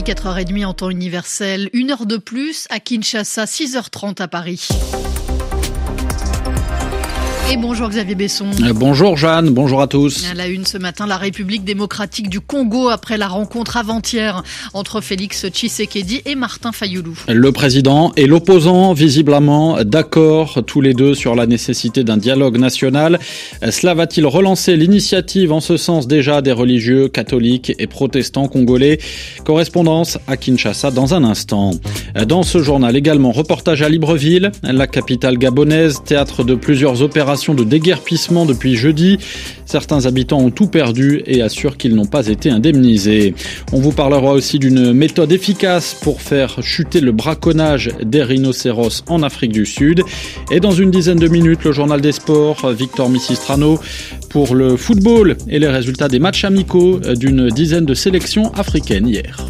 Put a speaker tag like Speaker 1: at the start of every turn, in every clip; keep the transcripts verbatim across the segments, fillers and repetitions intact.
Speaker 1: quatre heures trente en temps universel, une heure de plus à Kinshasa, six heures trente à Paris. Et bonjour Xavier Besson.
Speaker 2: Bonjour Jeanne, bonjour à tous.
Speaker 1: À la une ce matin, la République démocratique du Congo après la rencontre avant-hier entre Félix Tshisekedi et Martin Fayulu.
Speaker 2: Le président et l'opposant visiblement d'accord tous les deux sur la nécessité d'un dialogue national. Cela va-t-il relancer l'initiative en ce sens déjà des religieux catholiques et protestants congolais? Correspondance à Kinshasa dans un instant. Dans ce journal également, reportage à Libreville, la capitale gabonaise, théâtre de plusieurs opérations de déguerpissement depuis jeudi. Certains habitants ont tout perdu et assurent qu'ils n'ont pas été indemnisés. On vous parlera aussi d'une méthode efficace pour faire chuter le braconnage des rhinocéros en Afrique du Sud. Et dans une dizaine de minutes, le journal des sports, Victor Missistrano pour le football et les résultats des matchs amicaux d'une dizaine de sélections africaines hier.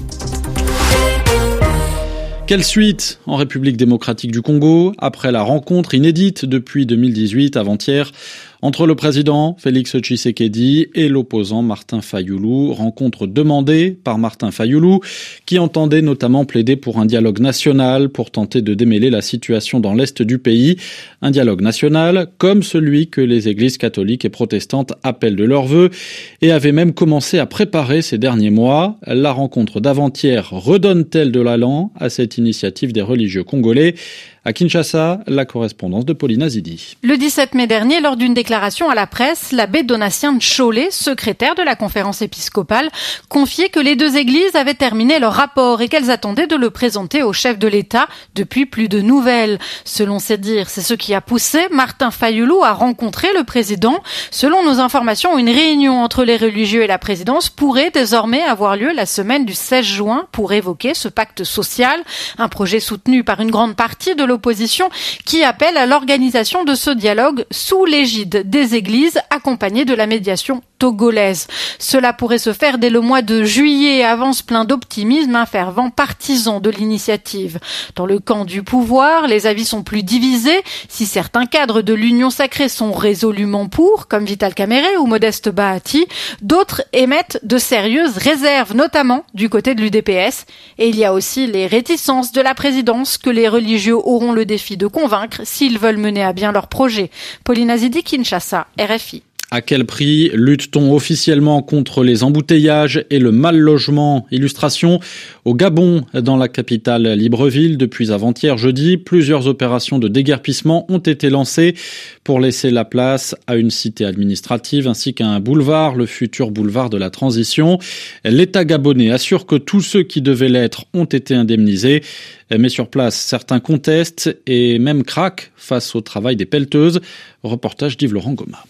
Speaker 2: Quelle suite en République démocratique du Congo après la rencontre inédite depuis deux mille dix-huit avant-hier entre le président Félix Tshisekedi et l'opposant Martin Fayulu, rencontre demandée par Martin Fayulu qui entendait notamment plaider pour un dialogue national pour tenter de démêler la situation dans l'est du pays. Un dialogue national comme celui que les églises catholiques et protestantes appellent de leur vœu et avaient même commencé à préparer ces derniers mois. La rencontre d'avant-hier redonne-t-elle de l'allant à cette initiative des religieux congolais? À Kinshasa, la correspondance de Pauline Azidi.
Speaker 3: Le dix-sept mai dernier, lors d'une déclaration à la presse, l'abbé Donatien Ncholet, secrétaire de la conférence épiscopale, confiait que les deux églises avaient terminé leur rapport et qu'elles attendaient de le présenter au chef de l'État depuis plus de nouvelles. Selon ses dires, c'est ce qui a poussé Martin Fayulu à rencontrer le président. Selon nos informations, une réunion entre les religieux et la présidence pourrait désormais avoir lieu la semaine du seize juin pour évoquer ce pacte social, un projet soutenu par une grande partie de l'opposition qui appelle à l'organisation de ce dialogue sous l'égide des églises accompagnées de la médiation togolaise. Cela pourrait se faire dès le mois de juillet, avance plein d'optimisme un fervent partisan de l'initiative. Dans le camp du pouvoir, les avis sont plus divisés. Si certains cadres de l'Union sacrée sont résolument pour, comme Vital Kamerhe ou Modeste Bahati, d'autres émettent de sérieuses réserves, notamment du côté de l'U D P S. Et il y a aussi les réticences de la présidence que les religieux auront le défi de convaincre s'ils veulent mener à bien leur projet. Pauline Azidi, Kinshasa, R F I.
Speaker 2: À quel prix lutte-t-on officiellement contre les embouteillages et le mal-logement? Illustration au Gabon, dans la capitale Libreville. Depuis avant-hier jeudi, plusieurs opérations de déguerpissement ont été lancées pour laisser la place à une cité administrative ainsi qu'à un boulevard, le futur boulevard de la Transition. L'État gabonais assure que tous ceux qui devaient l'être ont été indemnisés. Mais sur place, certains contestent et même craquent face au travail des pelleteuses. Reportage d'Yves Laurent Goma.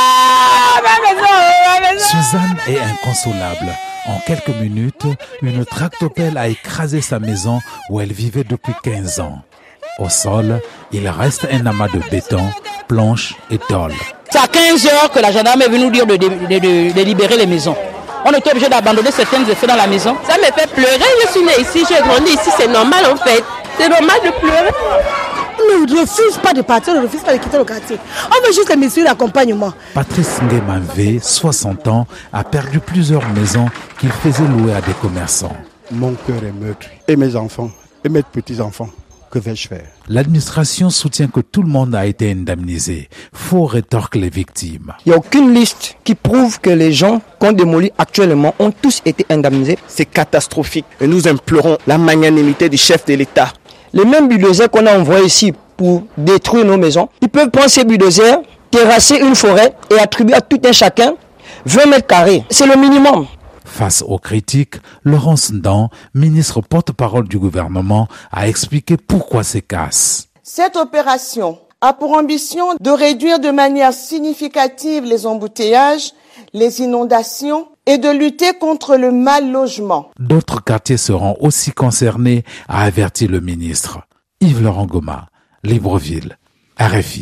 Speaker 4: Suzanne est inconsolable. En quelques minutes, une tractopelle a écrasé sa maison où elle vivait depuis quinze ans. Au sol, il reste un amas de béton, planches et tôles.
Speaker 5: C'est à quinze heures que la gendarme est venue nous dire de, de, de, de libérer les maisons. On était obligé d'abandonner certains effets dans la maison.
Speaker 6: Ça me fait pleurer, je suis née ici, j'ai grandi ici, c'est normal en fait. C'est normal de pleurer.
Speaker 7: On ne refuse pas de partir, on ne refuse pas de quitter le quartier. On veut juste les messieurs d'accompagnement.
Speaker 4: Patrice Nguemanvé, soixante ans, a perdu plusieurs maisons qu'il faisait louer à des commerçants.
Speaker 8: Mon cœur est meurtri. Et mes enfants, et mes petits-enfants, que vais-je faire?
Speaker 4: L'administration soutient que tout le monde a été indemnisé. Faux rétorquent les victimes.
Speaker 9: Il n'y a aucune liste qui prouve que les gens qu'on démolit actuellement ont tous été indemnisés.
Speaker 10: C'est catastrophique. Et nous implorons la magnanimité du chef de l'État.
Speaker 9: Les mêmes bulldozers qu'on a envoyés ici pour détruire nos maisons, ils peuvent prendre ces bulldozers, terrasser une forêt et attribuer à tout un chacun vingt mètres carrés. C'est le minimum.
Speaker 4: Face aux critiques, Laurence Ndan, ministre porte-parole du gouvernement, a expliqué pourquoi ces casses.
Speaker 11: Cette opération a pour ambition de réduire de manière significative les embouteillages, les inondations et de lutter contre le mal-logement.
Speaker 4: D'autres quartiers seront aussi concernés, a averti le ministre. Yves Laurent Goma, Libreville, R F I.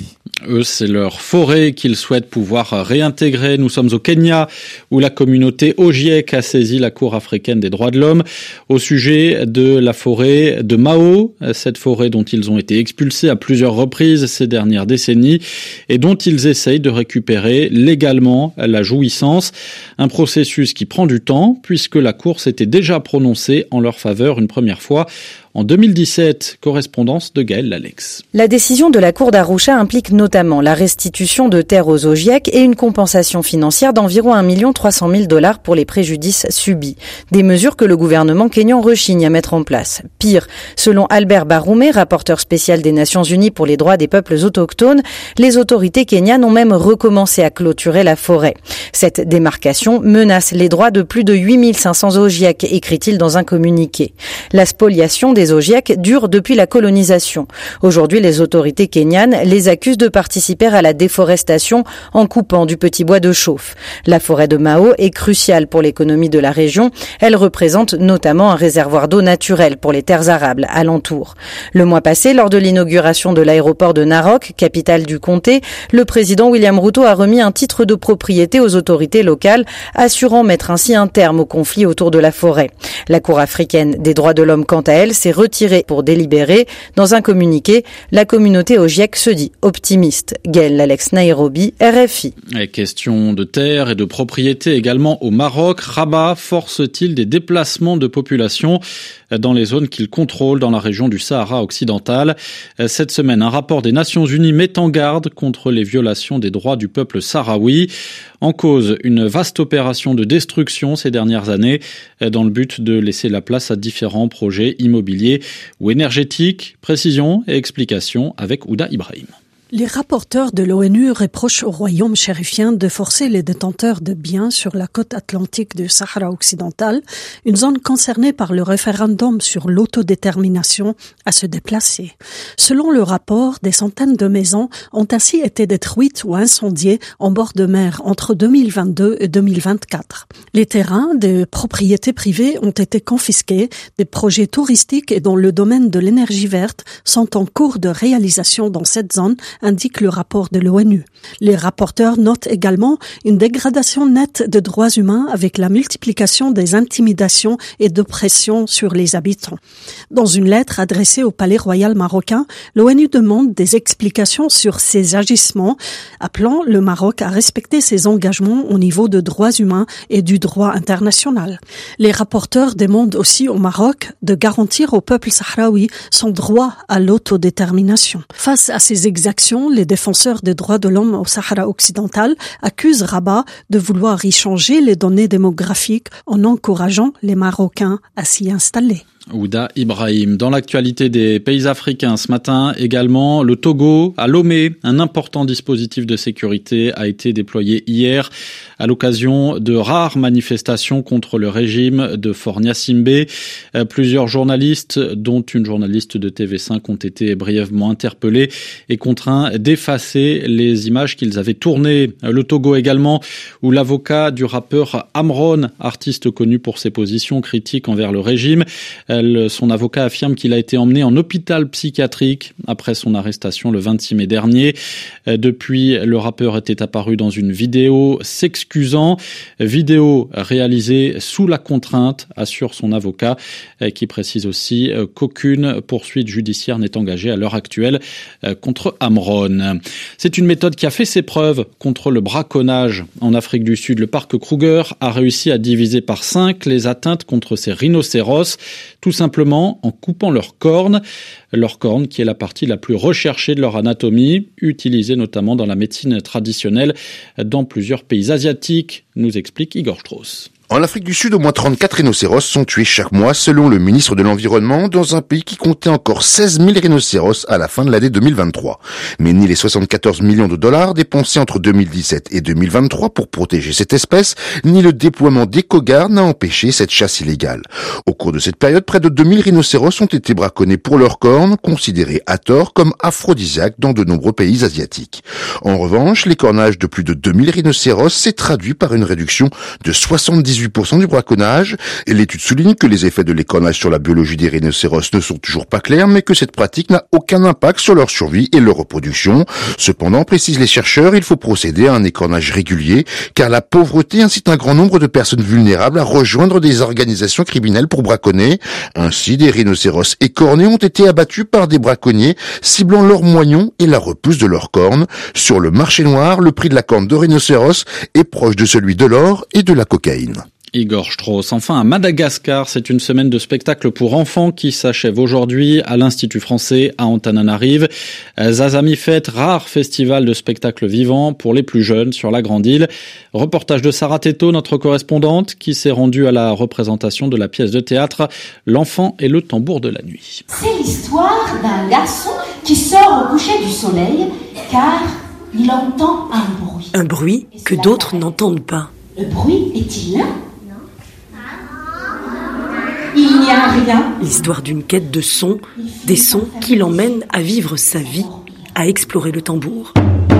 Speaker 2: Eux, c'est leur forêt qu'ils souhaitent pouvoir réintégrer. Nous sommes au Kenya, où la communauté Ogiek a saisi la Cour africaine des droits de l'homme au sujet de la forêt de Mao, cette forêt dont ils ont été expulsés à plusieurs reprises ces dernières décennies et dont ils essayent de récupérer légalement la jouissance. Un processus qui prend du temps puisque la Cour s'était déjà prononcée en leur faveur une première fois en deux mille dix-sept. Correspondance de Gaël Lalex.
Speaker 12: La décision de la Cour d'Arusha implique notamment la restitution de terres aux Ogiek et une compensation financière d'environ un million trois cent mille dollars pour les préjudices subis. Des mesures que le gouvernement kényan rechigne à mettre en place. Pire, selon Albert Baroumé, rapporteur spécial des Nations Unies pour les droits des peuples autochtones, les autorités kenyanes ont même recommencé à clôturer la forêt. Cette démarcation menace les droits de plus de huit mille cinq cents Ogiek, écrit-il dans un communiqué. La spoliation des Ogiek dure depuis la colonisation. Aujourd'hui, les autorités kenyanes les accusent de participer à la déforestation en coupant du petit bois de chauffe. La forêt de Mao est cruciale pour l'économie de la région. Elle représente notamment un réservoir d'eau naturel pour les terres arables alentour. Le mois passé, lors de l'inauguration de l'aéroport de Narok, capitale du comté, le président William Ruto a remis un titre de propriété aux autorités locales, assurant mettre ainsi un terme au conflit autour de la forêt. La Cour africaine des droits de l'homme, quant à elle, s'est retirée pour délibérer. Dans un communiqué, la communauté Ogiek se dit optimiste. Gaël Lalex, Nairobi, R F I.
Speaker 2: Et question de terre et de propriété également au Maroc. Rabat force-t-il des déplacements de population dans les zones qu'il contrôle dans la région du Sahara occidental? Cette semaine, un rapport des Nations Unies met en garde contre les violations des droits du peuple sahraoui. En cause, une vaste opération de destruction ces dernières années dans le but de laisser la place à différents projets immobiliers ou énergétiques. Précision et explication avec Ouda Ibrahim.
Speaker 13: Les rapporteurs de l'ONU reprochent au royaume chérifien de forcer les détenteurs de biens sur la côte atlantique du Sahara occidental, une zone concernée par le référendum sur l'autodétermination, à se déplacer. Selon le rapport, des centaines de maisons ont ainsi été détruites ou incendiées en bord de mer entre deux mille vingt-deux et deux mille vingt-quatre. Les terrains de propriétés privées ont été confisqués, des projets touristiques et dans le domaine de l'énergie verte sont en cours de réalisation dans cette zone, indique le rapport de l'ONU. Les rapporteurs notent également une dégradation nette de droits humains avec la multiplication des intimidations et d'oppressions sur les habitants. Dans une lettre adressée au Palais royal marocain, l'ONU demande des explications sur ces agissements, appelant le Maroc à respecter ses engagements au niveau de droits humains et du droit international. Les rapporteurs demandent aussi au Maroc de garantir au peuple sahraoui son droit à l'autodétermination. Face à ces exactions, les défenseurs des droits de l'homme au Sahara occidental accusent Rabat de vouloir y changer les données démographiques en encourageant les Marocains à s'y installer.
Speaker 2: Ouda Ibrahim. Dans l'actualité des pays africains ce matin également, le Togo à Lomé, un important dispositif de sécurité a été déployé hier à l'occasion de rares manifestations contre le régime de Faure Gnassingbé. Plusieurs journalistes, dont une journaliste de T V cinq, ont été brièvement interpellés et contraints d'effacer les images qu'ils avaient tournées. Le Togo également, où l'avocat du rappeur Amron, artiste connu pour ses positions critiques envers le régime, son avocat affirme qu'il a été emmené en hôpital psychiatrique après son arrestation le vingt-six mai dernier. Depuis, le rappeur était apparu dans une vidéo s'excusant. Vidéo réalisée sous la contrainte, assure son avocat, qui précise aussi qu'aucune poursuite judiciaire n'est engagée à l'heure actuelle contre Amron. C'est une méthode qui a fait ses preuves contre le braconnage en Afrique du Sud. Le parc Kruger a réussi à diviser par cinq les atteintes contre ces rhinocéros, tout simplement en coupant leurs cornes. Leur corne qui est la partie la plus recherchée de leur anatomie, utilisée notamment dans la médecine traditionnelle dans plusieurs pays asiatiques, nous explique Igor Strauss.
Speaker 14: En Afrique du Sud, au moins trente-quatre rhinocéros sont tués chaque mois, selon le ministre de l'Environnement, dans un pays qui comptait encore seize mille rhinocéros à la fin de l'année deux mille vingt-trois. Mais ni les soixante-quatorze millions de dollars dépensés entre deux mille dix-sept et deux mille vingt-trois pour protéger cette espèce, ni le déploiement d'éco-gardes n'a empêché cette chasse illégale. Au cours de cette période, près de deux mille rhinocéros ont été braconnés pour leurs cornes, considérés à tort comme aphrodisiaques dans de nombreux pays asiatiques. En revanche, l'écornage de plus de deux mille rhinocéros s'est traduit par une réduction de soixante-dix quatre-vingt-dix-huit pour cent du braconnage. Et l'étude souligne que les effets de l'écornage sur la biologie des rhinocéros ne sont toujours pas clairs, mais que cette pratique n'a aucun impact sur leur survie et leur reproduction. Cependant, précisent les chercheurs, il faut procéder à un écornage régulier, car la pauvreté incite un grand nombre de personnes vulnérables à rejoindre des organisations criminelles pour braconner. Ainsi, des rhinocéros écornés ont été abattus par des braconniers, ciblant leurs moignons et la repousse de leurs cornes. Sur le marché noir, le prix de la corne de rhinocéros est proche de celui de l'or et de la cocaïne.
Speaker 2: Igor Strauss. Enfin, à Madagascar, c'est une semaine de spectacle pour enfants qui s'achève aujourd'hui à l'Institut français à Antananarive. Zazami Fête, rare festival de spectacles vivants pour les plus jeunes sur la grande île. Reportage de Sarah Teto, notre correspondante, qui s'est rendue à la représentation de la pièce de théâtre L'enfant et le tambour de la nuit.
Speaker 15: C'est l'histoire d'un garçon qui sort au coucher du soleil car il entend un bruit.
Speaker 16: Un bruit que d'autres n'entendent pas.
Speaker 15: Le bruit est-il là ? Il n'y a rien.
Speaker 16: L'histoire d'une quête de sons, des sons qui l'emmènent à vivre sa vie, à explorer le tambour.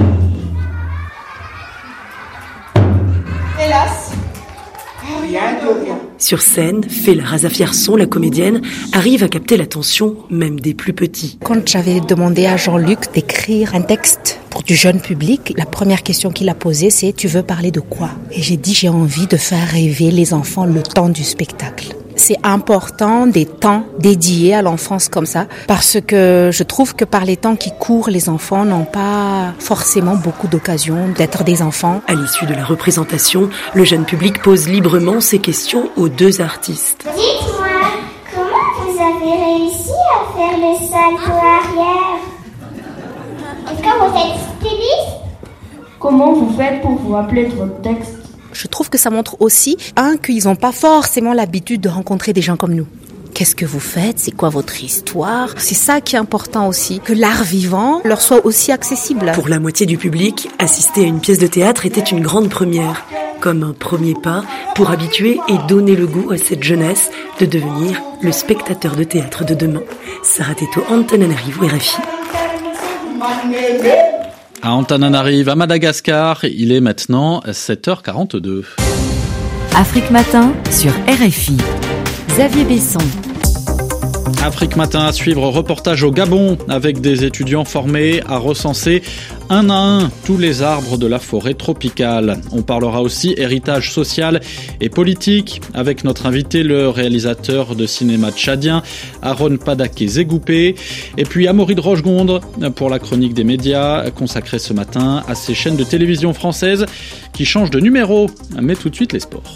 Speaker 15: Hélas, rien de rien.
Speaker 16: Sur scène, Fela Razafierson, la comédienne, arrive à capter l'attention même des plus petits.
Speaker 17: Quand j'avais demandé à Jean-Luc d'écrire un texte pour du jeune public, la première question qu'il a posée, c'est « Tu veux parler de quoi ?» Et j'ai dit « J'ai envie de faire rêver les enfants le temps du spectacle ». C'est important des temps dédiés à l'enfance comme ça, parce que je trouve que par les temps qui courent, les enfants n'ont pas forcément beaucoup d'occasions d'être des enfants.
Speaker 16: À l'issue de la représentation, le jeune public pose librement ses questions aux deux artistes.
Speaker 18: Dites-moi, comment vous avez réussi à faire le salto arrière? Est-ce que vous êtes styliste?
Speaker 19: Comment vous faites pour vous rappeler de votre texte?
Speaker 17: Je trouve que ça montre aussi, un, qu'ils n'ont pas forcément l'habitude de rencontrer des gens comme nous. Qu'est-ce que vous faites? C'est quoi votre histoire? C'est ça qui est important aussi, que l'art vivant leur soit aussi accessible.
Speaker 16: Pour la moitié du public, assister à une pièce de théâtre était une grande première, comme un premier pas pour habituer et donner le goût à cette jeunesse de devenir le spectateur de théâtre de demain. Sarah Teto, Antananarivo, R F I.
Speaker 2: À Antananarive, à Madagascar, il est maintenant sept heures quarante-deux.
Speaker 20: Afrique Matin sur R F I. Xavier Besson.
Speaker 2: Afrique Matin à suivre, reportage au Gabon avec des étudiants formés à recenser un à un tous les arbres de la forêt tropicale. On parlera aussi héritage social et politique avec notre invité, le réalisateur de cinéma tchadien Aaron Padaké Zegoupé. Et puis Amaury de Rochegonde pour la chronique des médias consacrée ce matin à ces chaînes de télévision françaises qui changent de numéro. Mais tout de suite les sports.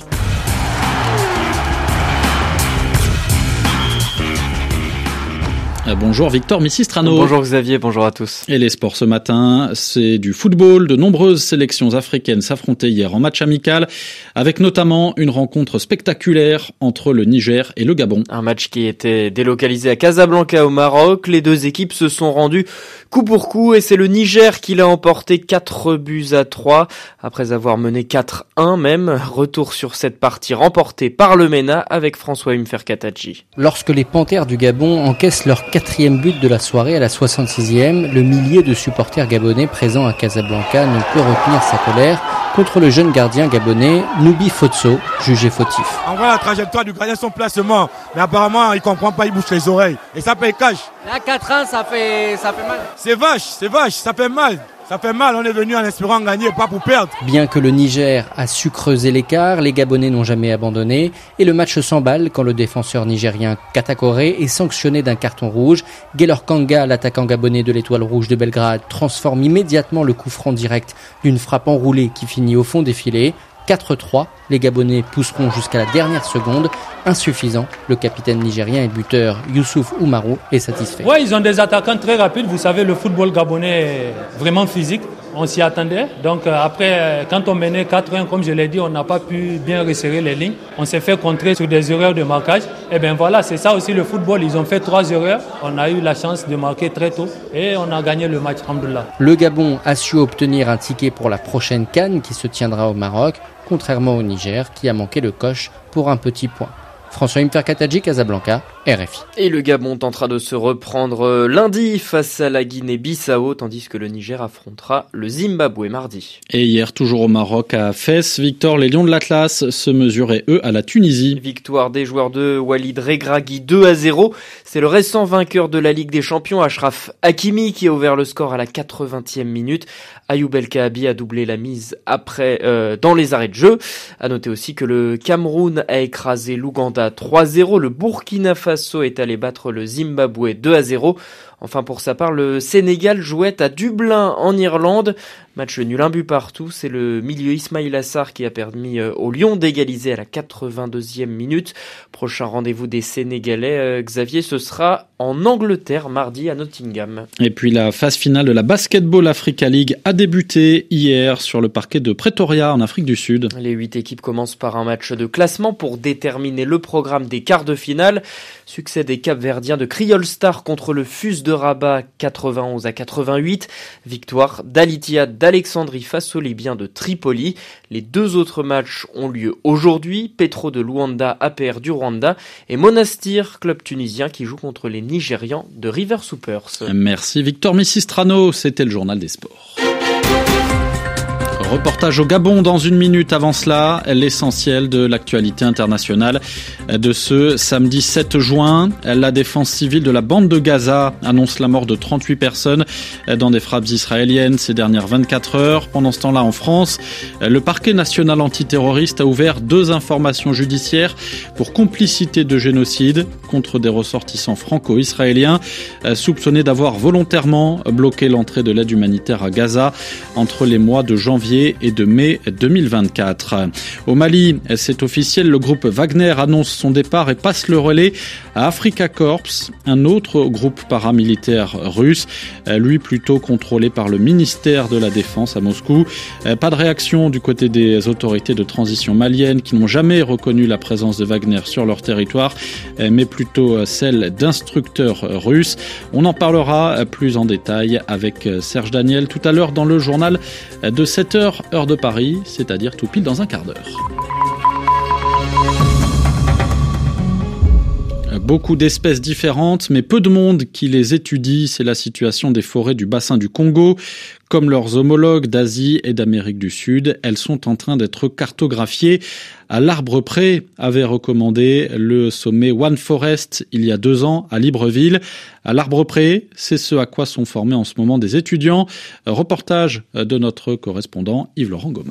Speaker 2: Bonjour Victor Missistrano.
Speaker 21: Bonjour Xavier, bonjour à tous.
Speaker 2: Et les sports ce matin, c'est du football. De nombreuses sélections africaines s'affrontaient hier en match amical, avec notamment une rencontre spectaculaire entre le Niger et le Gabon.
Speaker 21: Un match qui était délocalisé à Casablanca au Maroc. Les deux équipes se sont rendues coup pour coup et c'est le Niger qui l'a emporté quatre buts à trois. Après avoir mené quatre un même, retour sur cette partie remportée par le MENA avec François Mferkatachi.
Speaker 22: Lorsque les Panthères du Gabon encaissent leur quatrième but de la soirée à la soixante-sixième, le millier de supporters gabonais présents à Casablanca ne peut retenir sa colère contre le jeune gardien gabonais Noubi Fotso, jugé fautif.
Speaker 23: On voit la trajectoire du gardien, son placement, mais apparemment il comprend pas, il bouge les oreilles et ça paye cash.
Speaker 24: Là quatre ans ça fait, ça fait mal.
Speaker 23: C'est vache, c'est vache, ça fait mal. Ça fait mal, on est venu en espérant gagner, pas pour perdre.
Speaker 22: Bien que le Niger a su creuser l'écart, les Gabonais n'ont jamais abandonné et le match s'emballe quand le défenseur nigérien Katakore est sanctionné d'un carton rouge. Gaylor Kanga, l'attaquant gabonais de l'Étoile Rouge de Belgrade, transforme immédiatement le coup franc direct d'une frappe enroulée qui finit au fond des filets. quatre trois, les Gabonais pousseront jusqu'à la dernière seconde. Insuffisant, le capitaine nigérien et buteur Youssouf Oumarou est satisfait.
Speaker 25: Ouais, ils ont des attaquants très rapides. Vous savez, le football gabonais est vraiment physique. On s'y attendait. Donc euh, après, euh, quand on menait quatre un, comme je l'ai dit, on n'a pas pu bien resserrer les lignes. On s'est fait contrer sur des erreurs de marquage. Et bien voilà, c'est ça aussi le football. Ils ont fait trois erreurs. On a eu la chance de marquer très tôt et on a gagné le match, alhamdoulilah.
Speaker 22: Le Gabon a su obtenir un ticket pour la prochaine CAN qui se tiendra au Maroc, contrairement au Niger qui a manqué le coche pour un petit point. François Mferkatachi, Casablanca, R F I.
Speaker 21: Et le Gabon tentera de se reprendre lundi face à la Guinée-Bissau, tandis que le Niger affrontera le Zimbabwe mardi.
Speaker 2: Et hier, toujours au Maroc, à Fès, Victor, les Lions de l'Atlas se mesuraient, eux, à la Tunisie.
Speaker 21: Victoire des joueurs de Walid Regragui deux à zéro. C'est le récent vainqueur de la Ligue des Champions, Achraf Hakimi, qui a ouvert le score à la quatre-vingtième minute. Ayoub El Kaabi a doublé la mise après euh, dans les arrêts de jeu. À noter aussi que le Cameroun a écrasé l'Ouganda trois zéro. Le Burkina Faso est allé battre le Zimbabwe deux à zéro. Enfin, pour sa part, le Sénégal jouait à Dublin, en Irlande. Match nul, un but partout. C'est le milieu Ismaïl Assar qui a permis aux Lions d'égaliser à la quatre-vingt-deuxième minute. Prochain rendez-vous des Sénégalais, Xavier, ce sera en Angleterre, mardi à Nottingham.
Speaker 2: Et puis la phase finale de la Basketball Africa League a débuté hier sur le parquet de Pretoria, en Afrique du Sud.
Speaker 21: Les huit équipes commencent par un match de classement pour déterminer le programme des quarts de finale. Succès des Cap-Verdiens de Criol Star contre le Fus de Rabat, quatre-vingt-onze à quatre-vingt-huit. Victoire d'Al-Ittihad d'Alexandrie face aux Libyens de Tripoli. Les deux autres matchs ont lieu aujourd'hui. Petro de Luanda, A P R du Rwanda, et Monastir, club tunisien qui joue contre les Nigérians de River Soupers.
Speaker 2: Merci Victor Missistrano, c'était le journal des sports. Reportage au Gabon dans une minute. Avant cela, l'essentiel de l'actualité internationale de ce samedi sept juin. La défense civile de la bande de Gaza annonce la mort de trente-huit personnes dans des frappes israéliennes ces dernières vingt-quatre heures. Pendant ce temps-là, en France, le parquet national antiterroriste a ouvert deux informations judiciaires pour complicité de génocide contre des ressortissants franco-israéliens soupçonnés d'avoir volontairement bloqué l'entrée de l'aide humanitaire à Gaza entre les mois de janvier et de mai deux mille vingt-quatre. Au Mali, c'est officiel, le groupe Wagner annonce son départ et passe le relais à Afrika Korps, un autre groupe paramilitaire russe, lui plutôt contrôlé par le ministère de la Défense à Moscou. Pas de réaction du côté des autorités de transition maliennes qui n'ont jamais reconnu la présence de Wagner sur leur territoire, mais plutôt celle d'instructeurs russes. On en parlera plus en détail avec Serge Daniel tout à l'heure dans le journal de sept heures, heure de Paris, c'est-à-dire tout pile dans un quart d'heure. Beaucoup d'espèces différentes, mais peu de monde qui les étudie. C'est la situation des forêts du bassin du Congo. Comme leurs homologues d'Asie et d'Amérique du Sud, elles sont en train d'être cartographiées à l'arbre près, avait recommandé le sommet One Forest il y a deux ans à Libreville. À l'arbre près, c'est ce à quoi sont formés en ce moment des étudiants. Reportage de notre correspondant Yves-Laurent Goma.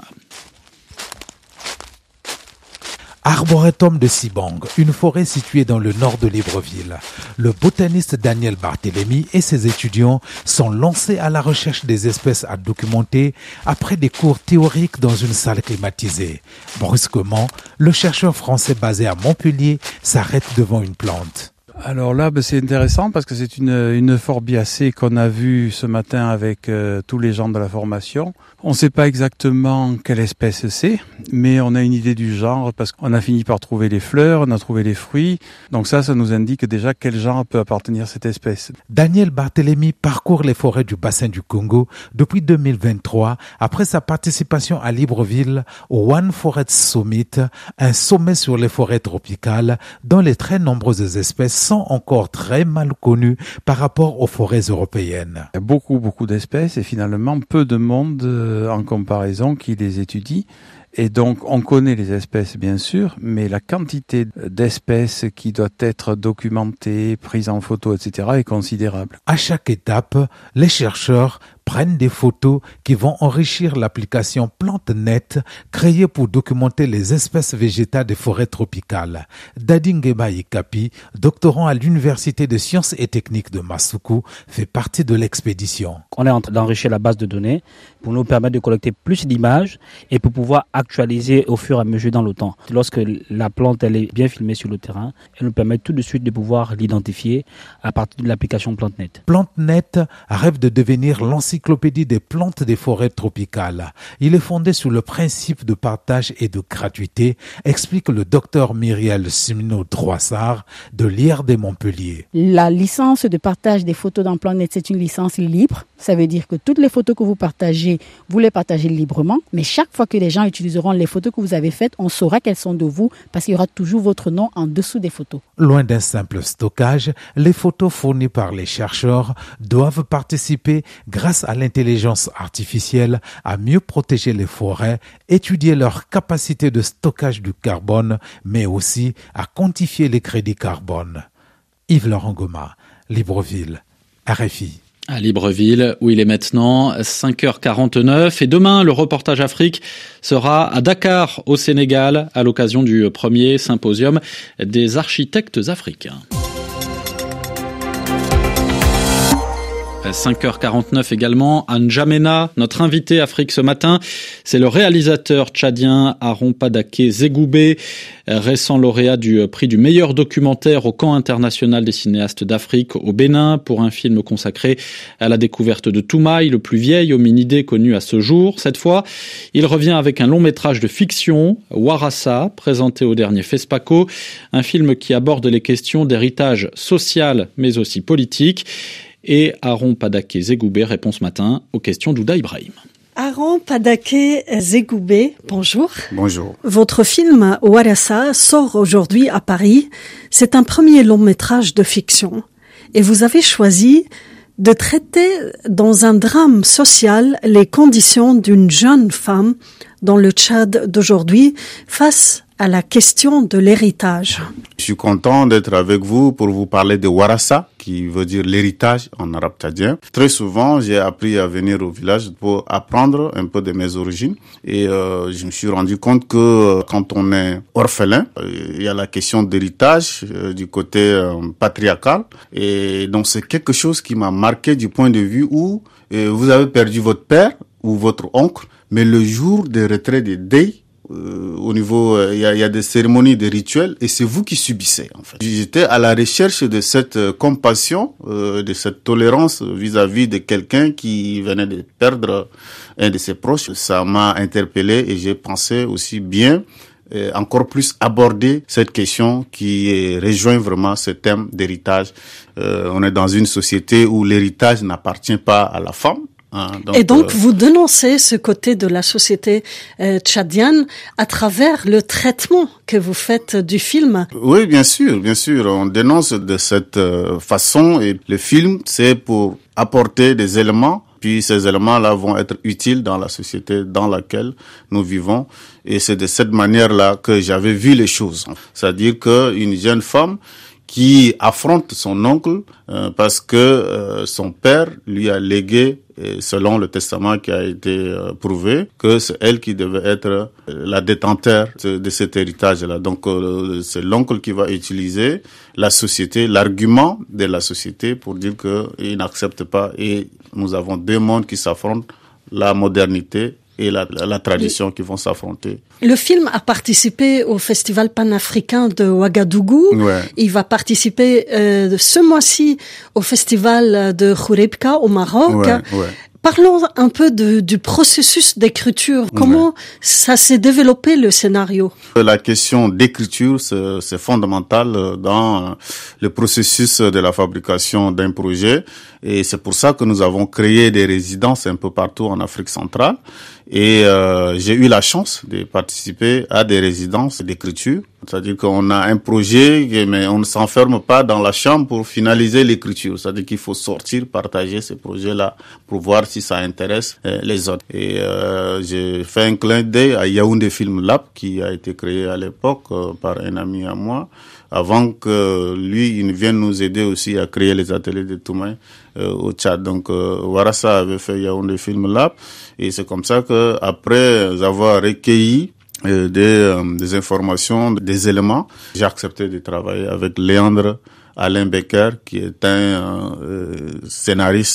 Speaker 4: Arboretum de Sibang, une forêt située dans le nord de Libreville. Le botaniste Daniel Barthélémy et ses étudiants sont lancés à la recherche des espèces à documenter après des cours théoriques dans une salle climatisée. Brusquement, le chercheur français basé à Montpellier s'arrête devant une plante.
Speaker 1: Alors là, ben, c'est intéressant parce que c'est une, une forbiacée qu'on a vue ce matin avec euh, tous les gens de la formation. On ne sait pas exactement quelle espèce c'est, mais on a une idée du genre parce qu'on a fini par trouver les fleurs, on a trouvé les fruits. Donc ça, ça nous indique déjà quel genre peut appartenir cette espèce.
Speaker 4: Daniel Barthélémy parcourt les forêts du bassin du Congo depuis deux mille vingt-trois après sa participation à Libreville au One Forest Summit, un sommet sur les forêts tropicales dont les très nombreuses espèces sont encore très mal connues par rapport aux forêts européennes.
Speaker 1: Il y a beaucoup, beaucoup d'espèces et finalement peu de monde euh, en comparaison qui les étudie. Et donc, on connaît les espèces, bien sûr, mais la quantité d'espèces qui doit être documentée, prise en photo, et cetera est considérable.
Speaker 4: À chaque étape, les chercheurs prennent des photos qui vont enrichir l'application PlanteNet créée pour documenter les espèces végétales des forêts tropicales. Dadingeba Ikapi, doctorant à l'Université de sciences et techniques de Masuku, fait partie de l'expédition.
Speaker 3: On est en train d'enrichir la base de données pour nous permettre de collecter plus d'images et pour pouvoir actualiser au fur et à mesure dans le temps. Lorsque la plante elle est bien filmée sur le terrain, elle nous permet tout de suite de pouvoir l'identifier à partir de l'application PlanteNet.
Speaker 4: PlanteNet rêve de devenir l'encyclopédie l'encyclopédie des plantes des forêts tropicales. Il est fondé sur le principe de partage et de gratuité, explique le docteur Myriel Simino-Droissard de l'I R D Montpellier.
Speaker 5: La licence de partage des photos dans Planète, c'est une licence libre. Ça veut dire que toutes les photos que vous partagez, vous les partagez librement. Mais chaque fois que les gens utiliseront les photos que vous avez faites, on saura qu'elles sont de vous parce qu'il y aura toujours votre nom en dessous des photos.
Speaker 4: Loin d'un simple stockage, les photos fournies par les chercheurs doivent participer, grâce à l'intelligence artificielle, à mieux protéger les forêts, étudier leur capacité de stockage du carbone, mais aussi à quantifier les crédits carbone. Yves-Laurent Goma, Libreville, R F I.
Speaker 2: À Libreville, où il est maintenant cinq heures quarante-neuf. Et demain, le reportage Afrique sera à Dakar, au Sénégal, à l'occasion du premier symposium des architectes africains. cinq heures quarante-neuf également, à N'Djamena, notre invité Afrique ce matin, c'est le réalisateur tchadien Aron Padaké Zegoubé, récent lauréat du prix du meilleur documentaire au Camp international des cinéastes d'Afrique au Bénin pour un film consacré à la découverte de Toumaï, le plus vieil hominidé connu à ce jour. Cette fois, il revient avec un long métrage de fiction, Warassa, présenté au dernier FESPACO, un film qui aborde les questions d'héritage social mais aussi politique. Et Aron Padaké Zegoubé répond ce matin aux questions d'Ouda Ibrahim.
Speaker 13: Aron Padaké Zegoubé, bonjour.
Speaker 6: Bonjour.
Speaker 13: Votre film Warassa sort aujourd'hui à Paris. C'est un premier long métrage de fiction. Et vous avez choisi de traiter dans un drame social les conditions d'une jeune femme dans le Tchad d'aujourd'hui face à la question de l'héritage.
Speaker 6: Je suis content d'être avec vous pour vous parler de Warassa, qui veut dire l'héritage en arabe tchadien. Très souvent, j'ai appris à venir au village pour apprendre un peu de mes origines. Et euh, je me suis rendu compte que euh, quand on est orphelin, euh, il y a la question d'héritage euh, du côté euh, patriarcal. Et donc, c'est quelque chose qui m'a marqué du point de vue où euh, vous avez perdu votre père ou votre oncle, mais le jour des retraits des deuils, Euh, au niveau, il euh, y, y a des cérémonies, des rituels, et c'est vous qui subissez, en fait. J'étais à la recherche de cette euh, compassion, euh, de cette tolérance vis-à-vis de quelqu'un qui venait de perdre un de ses proches. Ça m'a interpellé et j'ai pensé aussi bien euh, encore plus aborder cette question qui est, rejoint vraiment ce thème d'héritage. Euh, on est dans une société où l'héritage n'appartient pas à la femme. Hein, donc,
Speaker 13: et donc,
Speaker 6: euh,
Speaker 13: vous dénoncez ce côté de la société euh, tchadienne à travers le traitement que vous faites du film.
Speaker 6: Oui, bien sûr, bien sûr. On dénonce de cette euh, façon et le film, c'est pour apporter des éléments, puis ces éléments-là vont être utiles dans la société dans laquelle nous vivons. Et c'est de cette manière-là que j'avais vu les choses. C'est-à-dire qu'une jeune femme qui affronte son oncle euh, parce que euh, son père lui a légué, et selon le testament qui a été euh, prouvé, que c'est elle qui devait être euh, la détenteur de, de cet héritage-là. Donc euh, c'est l'oncle qui va utiliser la société, l'argument de la société pour dire qu'il n'accepte pas. Et nous avons deux mondes qui s'affrontent, la modernité et la, la, la tradition qui vont s'affronter.
Speaker 13: Le film a participé au Festival panafricain de Ouagadougou.
Speaker 6: Ouais.
Speaker 13: Il va participer euh, ce mois-ci au Festival de Khouribga au Maroc.
Speaker 6: Ouais, ouais.
Speaker 13: Parlons un peu de, du processus d'écriture. Comment ouais. ça s'est développé, le scénario?
Speaker 6: La question d'écriture, c'est, c'est fondamental dans le processus de la fabrication d'un projet. Et c'est pour ça que nous avons créé des résidences un peu partout en Afrique centrale. Et euh, j'ai eu la chance de participer à des résidences d'écriture. C'est-à-dire qu'on a un projet, mais on ne s'enferme pas dans la chambre pour finaliser l'écriture. C'est-à-dire qu'il faut sortir, partager ce projet-là pour voir si ça intéresse euh, les autres. Et euh, j'ai fait un clin d'œil à Yaoundé Film Lab qui a été créé à l'époque euh, par un ami à moi, avant que lui, il vienne nous aider aussi à créer les ateliers de Toumaï euh, au Tchad. Donc, euh, Warassa avait fait Yaoundé Film Lab, et c'est comme ça que après avoir recueilli euh, des, euh, des informations, des éléments, j'ai accepté de travailler avec Léandre Alain Becker, qui est un euh, scénariste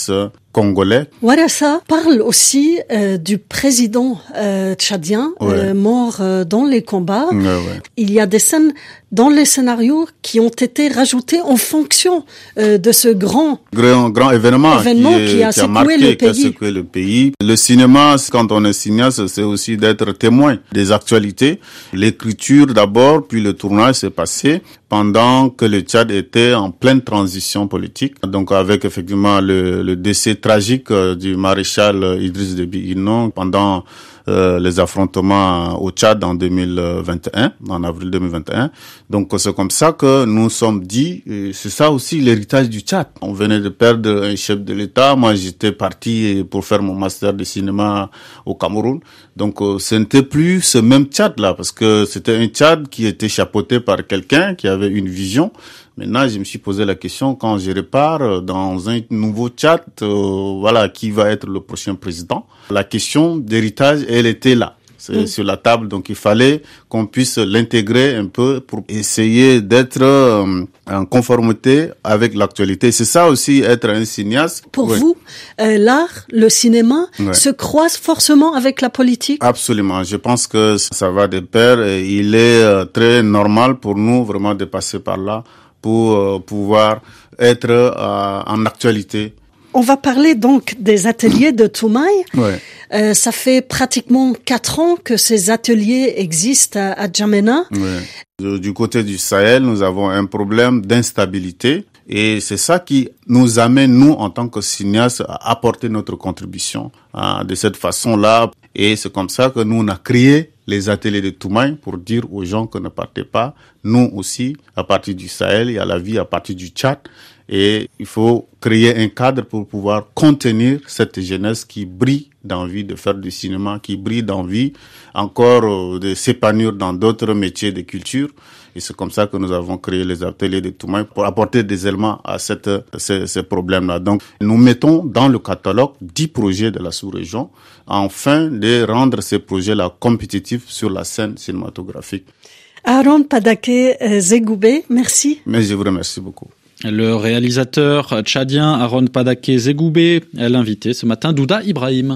Speaker 6: congolais.
Speaker 13: Warassa parle aussi euh, du président euh, tchadien ouais. euh, mort euh, dans les combats.
Speaker 6: Ouais, ouais.
Speaker 13: Il y a des scènes dans les scénarios qui ont été rajoutés en fonction euh, de ce grand
Speaker 6: grand, grand événement,
Speaker 13: événement qui, est, qui, a, qui a marqué le
Speaker 6: qui a secoué le pays. Le cinéma, quand on est cinéaste, c'est aussi d'être témoin des actualités. L'écriture d'abord, puis le tournage s'est passé pendant que le Tchad était en pleine transition politique. Donc avec effectivement le, le décès tragique du maréchal Idriss Déby Itno pendant Euh, les affrontements au Tchad en deux mille vingt et un, en avril deux mille vingt et un. Donc c'est comme ça que nous sommes dit, c'est ça aussi l'héritage du Tchad. On venait de perdre un chef de l'État, moi j'étais parti pour faire mon master de cinéma au Cameroun. Donc euh, ce n'était plus ce même Tchad là, parce que c'était un Tchad qui était chapeauté par quelqu'un qui avait une vision. Maintenant, je me suis posé la question, quand je repars dans un nouveau Tchad, euh, voilà, qui va être le prochain président? La question d'héritage, elle était là, c'est mmh. sur la table. Donc, il fallait qu'on puisse l'intégrer un peu pour essayer d'être euh, en conformité avec l'actualité. C'est ça aussi, être un cinéaste.
Speaker 13: Pour
Speaker 6: oui.
Speaker 13: vous, euh, l'art, le cinéma, ouais. se croisent forcément avec la politique?
Speaker 6: Absolument. Je pense que ça va de pair. Et il est euh, très normal pour nous vraiment de passer par là, pour euh, pouvoir être euh, en actualité.
Speaker 13: On va parler donc des ateliers de Toumaï.
Speaker 6: Ouais.
Speaker 13: Euh, ça fait pratiquement quatre ans que ces ateliers existent à, à Djamena.
Speaker 6: Ouais. Du côté du Sahel, nous avons un problème d'instabilité et c'est ça qui nous amène, nous, en tant que cinéastes, à apporter notre contribution hein, de cette façon-là. Et c'est comme ça que nous, on a créé les ateliers de Toumaï pour dire aux gens que ne partez pas. Nous aussi, à partir du Sahel, il y a la vie à partir du Tchad. Et il faut créer un cadre pour pouvoir contenir cette jeunesse qui brille d'envie de faire du cinéma, qui brille d'envie encore de s'épanouir dans d'autres métiers de culture. Et c'est comme ça que nous avons créé les ateliers de Toumaï pour apporter des éléments à cette, ces, ces problèmes-là. Donc, nous mettons dans le catalogue dix projets de la sous-région afin de rendre ces projets-là compétitifs sur la scène cinématographique.
Speaker 13: Aaron Padaké Zegoubé, merci.
Speaker 6: Mais je vous remercie beaucoup.
Speaker 2: Le réalisateur tchadien Aaron Padaké Zegoubé est l'invité ce matin Douda Ibrahim.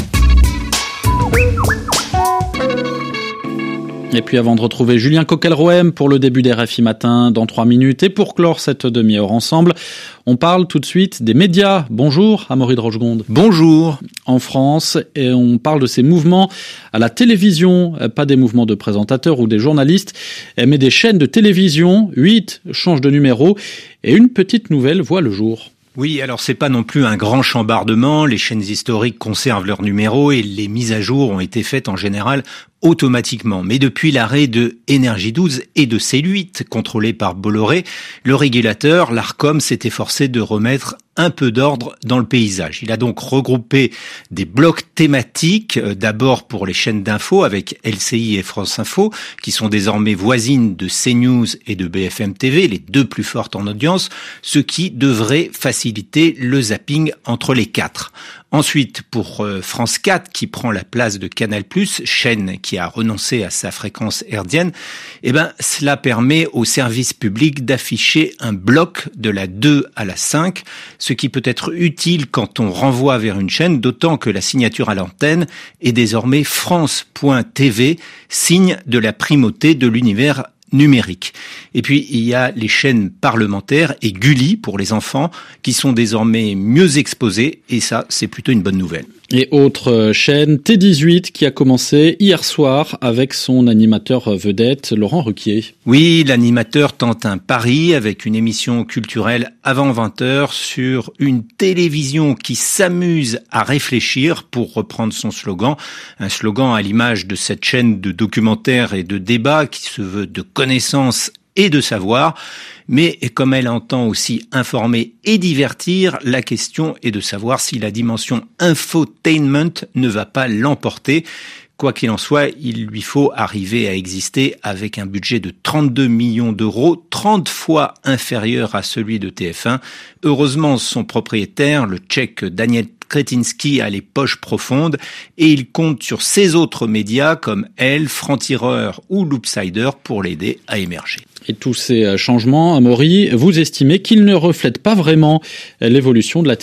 Speaker 2: Et puis avant de retrouver Julien Coquel-Rohem pour le début des R F I Matin dans trois minutes et pour clore cette demi-heure ensemble, on parle tout de suite des médias. Bonjour Amaury de Rochegonde.
Speaker 7: Bonjour.
Speaker 2: En France, et on parle de ces mouvements à la télévision, pas des mouvements de présentateurs ou des journalistes, mais des chaînes de télévision. Huit changent de numéro et une petite nouvelle voit le jour.
Speaker 7: Oui, alors c'est pas non plus un grand chambardement. Les chaînes historiques conservent leur numéro et les mises à jour ont été faites en général automatiquement. Mais depuis l'arrêt de Énergie douze et de C huit, contrôlé par Bolloré, le régulateur, l'Arcom, s'est efforcé de remettre un peu d'ordre dans le paysage. Il a donc regroupé des blocs thématiques, d'abord pour les chaînes d'infos avec L C I et France Info, qui sont désormais voisines de CNews et de B F M T V, les deux plus fortes en audience, ce qui devrait faciliter le zapping entre les quatre. Ensuite, pour France quatre, qui prend la place de Canal plus, chaîne qui a renoncé à sa fréquence hertzienne, eh ben, cela permet au service public d'afficher un bloc de la deux à la cinq, ce qui peut être utile quand on renvoie vers une chaîne, d'autant que la signature à l'antenne est désormais France point T V, signe de la primauté de l'univers numérique. Et puis, il y a les chaînes parlementaires et Gulli pour les enfants qui sont désormais mieux exposées et ça, c'est plutôt une bonne nouvelle.
Speaker 2: Et autre chaîne, T dix-huit, qui a commencé hier soir avec son animateur vedette, Laurent Ruquier.
Speaker 7: Oui, l'animateur tente un pari avec une émission culturelle avant vingt heures sur une télévision qui s'amuse à réfléchir, pour reprendre son slogan. Un slogan à l'image de cette chaîne de documentaires et de débats qui se veut de connaissance et de savoir. Mais comme elle entend aussi informer et divertir, la question est de savoir si la dimension infotainment ne va pas l'emporter. Quoi qu'il en soit, il lui faut arriver à exister avec un budget de trente-deux millions d'euros, trente fois inférieur à celui de T F un. Heureusement, son propriétaire, le Tchèque Daniel Kretinsky, a les poches profondes et il compte sur ses autres médias comme Elle, Franc-Tireur ou Loopsider pour l'aider à émerger.
Speaker 2: Et tous ces changements, Amaury, vous estimez qu'ils ne reflètent pas vraiment l'évolution de la télévision ?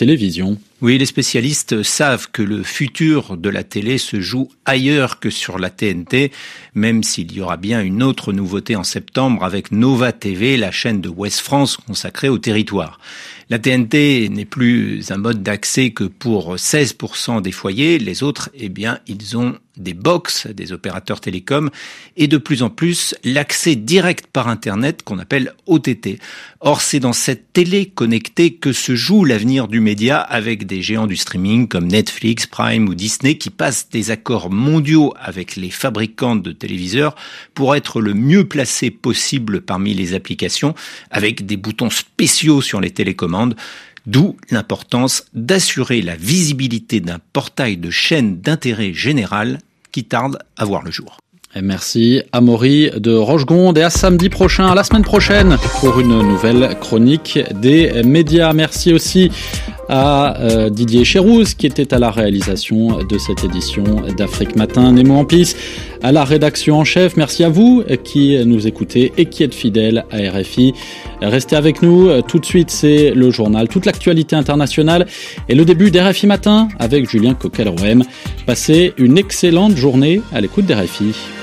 Speaker 7: Oui, les spécialistes savent que le futur de la télé se joue ailleurs que sur la T N T, même s'il y aura bien une autre nouveauté en septembre avec Nova T V, la chaîne de Ouest France consacrée au territoire. La T N T n'est plus un mode d'accès que pour seize pour cent des foyers. Les autres, eh bien, ils ont des box des opérateurs télécoms et de plus en plus l'accès direct par Internet qu'on appelle O T T. Or, c'est dans cette télé connectée que se joue l'avenir du média avec des géants du streaming comme Netflix, Prime ou Disney qui passent des accords mondiaux avec les fabricants de téléviseurs pour être le mieux placé possible parmi les applications avec des boutons spéciaux sur les télécommandes. D'où l'importance d'assurer la visibilité d'un portail de chaîne d'intérêt général qui tarde à voir le jour.
Speaker 2: Et merci Amaury de Rochegonde et à samedi prochain, à la semaine prochaine pour une nouvelle chronique des médias. Merci aussi à euh, Didier Chérouz qui était à la réalisation de cette édition d'Afrique Matin. Nemo Ampis à la rédaction en chef. Merci à vous qui nous écoutez et qui êtes fidèles à R F I. Restez avec nous. Tout de suite, c'est le journal, toute l'actualité internationale et le début d'R F I Matin avec Julien Coquel-Roem. Passez une excellente journée à l'écoute d'R F I.